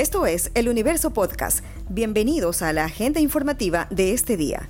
Esto es El Universo Podcast. Bienvenidos a la agenda informativa de este día.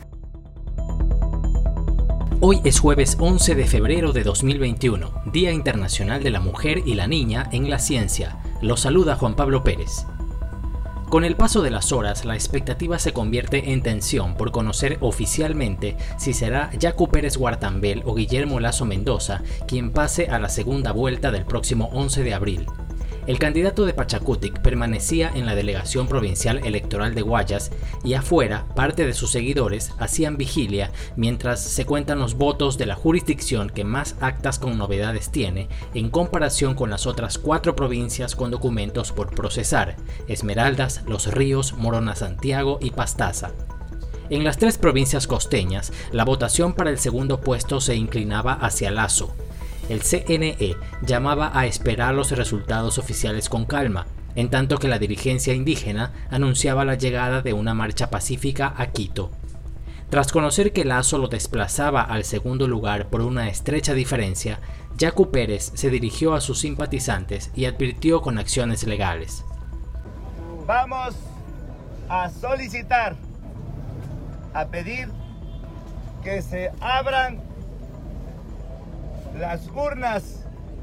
Hoy es jueves 11 de febrero de 2021, Día Internacional de la Mujer y la Niña en la Ciencia. Los saluda Juan Pablo Pérez. Con el paso de las horas, la expectativa se convierte en tensión por conocer oficialmente si será Yacu Pérez Guartambel o Guillermo Lasso Mendoza quien pase a la segunda vuelta del próximo 11 de abril. El candidato de Pachacutic permanecía en la delegación provincial electoral de Guayas y afuera parte de sus seguidores hacían vigilia mientras se cuentan los votos de la jurisdicción que más actas con novedades tiene en comparación con las otras 4 provincias con documentos por procesar: Esmeraldas, Los Ríos, Morona Santiago y Pastaza. En las 3 provincias costeñas, la votación para el segundo puesto se inclinaba hacia Lasso. El CNE llamaba a esperar los resultados oficiales con calma, en tanto que la dirigencia indígena anunciaba la llegada de una marcha pacífica a Quito. Tras conocer que Lasso lo desplazaba al segundo lugar por una estrecha diferencia, Yacu Pérez se dirigió a sus simpatizantes y advirtió con acciones legales. Vamos a solicitar, a pedir que se abran las urnas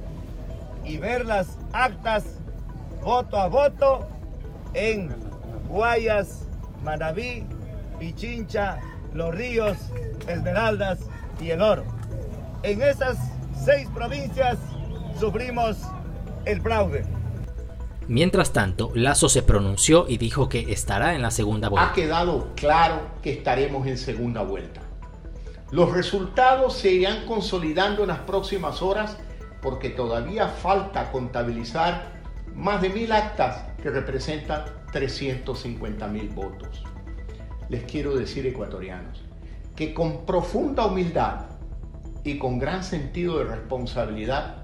y ver las actas voto a voto en Guayas, Manabí, Pichincha, Los Ríos, Esmeraldas y El Oro. En esas 6 provincias sufrimos el fraude. Mientras tanto, Lasso se pronunció y dijo que estará en la segunda vuelta. Ha quedado claro que estaremos en segunda vuelta. Los resultados se irán consolidando en las próximas horas porque todavía falta contabilizar más de 1.000 actas que representan 350.000 votos. Les quiero decir, ecuatorianos, que con profunda humildad y con gran sentido de responsabilidad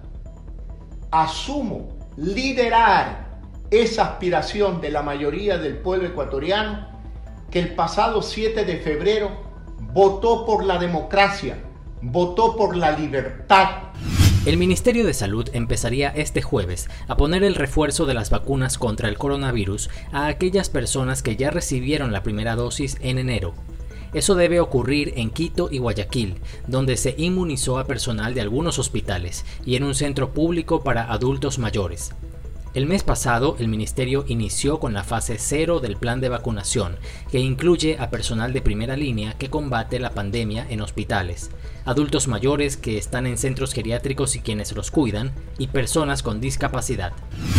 asumo liderar esa aspiración de la mayoría del pueblo ecuatoriano que el pasado 7 de febrero votó por la democracia, votó por la libertad. El Ministerio de Salud empezaría este jueves a poner el refuerzo de las vacunas contra el coronavirus a aquellas personas que ya recibieron la primera dosis en enero. Eso debe ocurrir en Quito y Guayaquil, donde se inmunizó a personal de algunos hospitales y en un centro público para adultos mayores. El mes pasado, el ministerio inició con la fase 0 del plan de vacunación, que incluye a personal de primera línea que combate la pandemia en hospitales, adultos mayores que están en centros geriátricos y quienes los cuidan, y personas con discapacidad.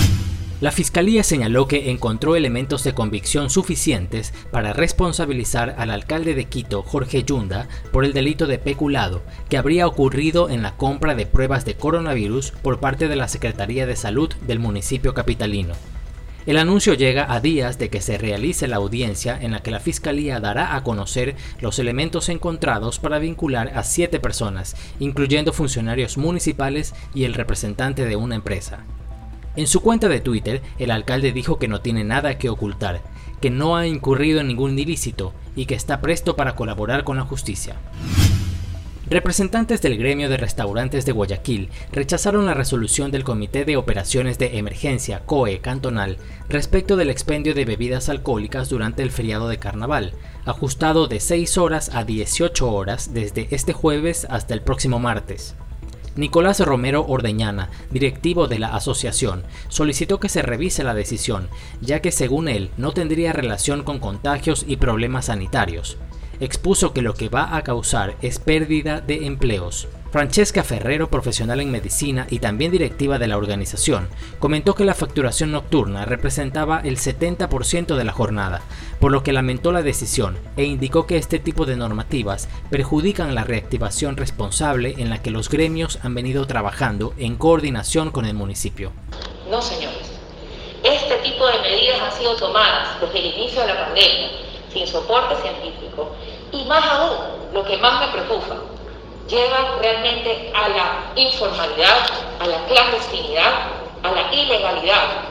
La Fiscalía señaló que encontró elementos de convicción suficientes para responsabilizar al alcalde de Quito, Jorge Yunda, por el delito de peculado, que habría ocurrido en la compra de pruebas de coronavirus por parte de la Secretaría de Salud del municipio capitalino. El anuncio llega a días de que se realice la audiencia en la que la Fiscalía dará a conocer los elementos encontrados para vincular a 7 personas, incluyendo funcionarios municipales y el representante de una empresa. En su cuenta de Twitter, el alcalde dijo que no tiene nada que ocultar, que no ha incurrido en ningún ilícito y que está presto para colaborar con la justicia. Representantes del gremio de restaurantes de Guayaquil rechazaron la resolución del Comité de Operaciones de Emergencia COE cantonal respecto del expendio de bebidas alcohólicas durante el feriado de Carnaval, ajustado de 6 horas a 18 horas desde este jueves hasta el próximo martes. Nicolás Romero Ordeñana, directivo de la asociación, solicitó que se revise la decisión, ya que según él no tendría relación con contagios y problemas sanitarios. Expuso que lo que va a causar es pérdida de empleos. Francesca Ferrero, profesional en medicina y también directiva de la organización, comentó que la facturación nocturna representaba el 70% de la jornada, por lo que lamentó la decisión e indicó que este tipo de normativas perjudican la reactivación responsable en la que los gremios han venido trabajando en coordinación con el municipio. No, señores. Este tipo de medidas han sido tomadas desde el inicio de la pandemia, sin soporte científico, y más aún, lo que más me preocupa, llevan realmente a la informalidad, a la clandestinidad, a la ilegalidad.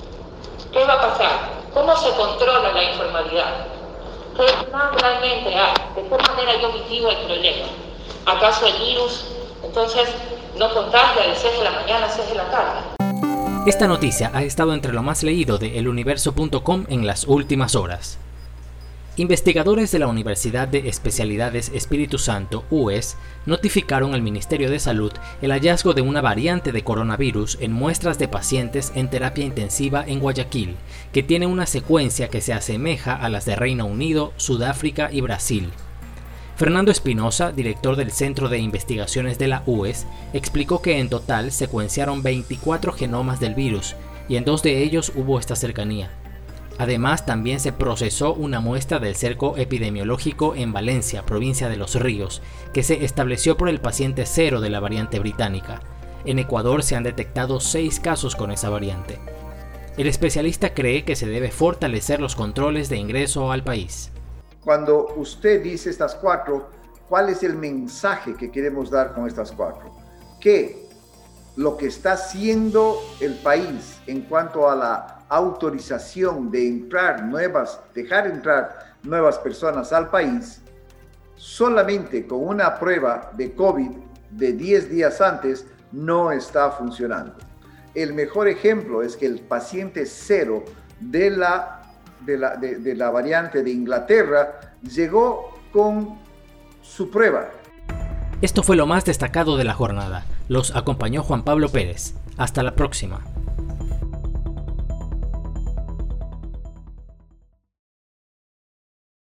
¿Qué va a pasar? ¿Cómo se controla la informalidad? ¿Qué plan realmente hay? ¿De qué manera yo mitigo el problema? ¿Acaso el virus entonces no contagia de 6 de la mañana a 6 de la tarde? Esta noticia ha estado entre lo más leído de eluniverso.com en las últimas horas. Investigadores de la Universidad de Especialidades Espíritu Santo, UES, notificaron al Ministerio de Salud el hallazgo de una variante de coronavirus en muestras de pacientes en terapia intensiva en Guayaquil, que tiene una secuencia que se asemeja a las de Reino Unido, Sudáfrica y Brasil. Fernando Espinosa, director del Centro de Investigaciones de la UES, explicó que en total secuenciaron 24 genomas del virus y en 2 de ellos hubo esta cercanía. Además, también se procesó una muestra del cerco epidemiológico en Valencia, provincia de Los Ríos, que se estableció por el paciente 0 de la variante británica. En Ecuador se han detectado 6 casos con esa variante. El especialista cree que se debe fortalecer los controles de ingreso al país. Cuando usted dice estas 4, ¿cuál es el mensaje que queremos dar con estas 4? Que lo que está haciendo el país en cuanto a la autorización de dejar entrar nuevas personas al país, solamente con una prueba de COVID de 10 días antes no está funcionando. El mejor ejemplo es que el paciente 0 de la variante de Inglaterra llegó con su prueba. Esto fue lo más destacado de la jornada. Los acompañó Juan Pablo Pérez. Hasta la próxima.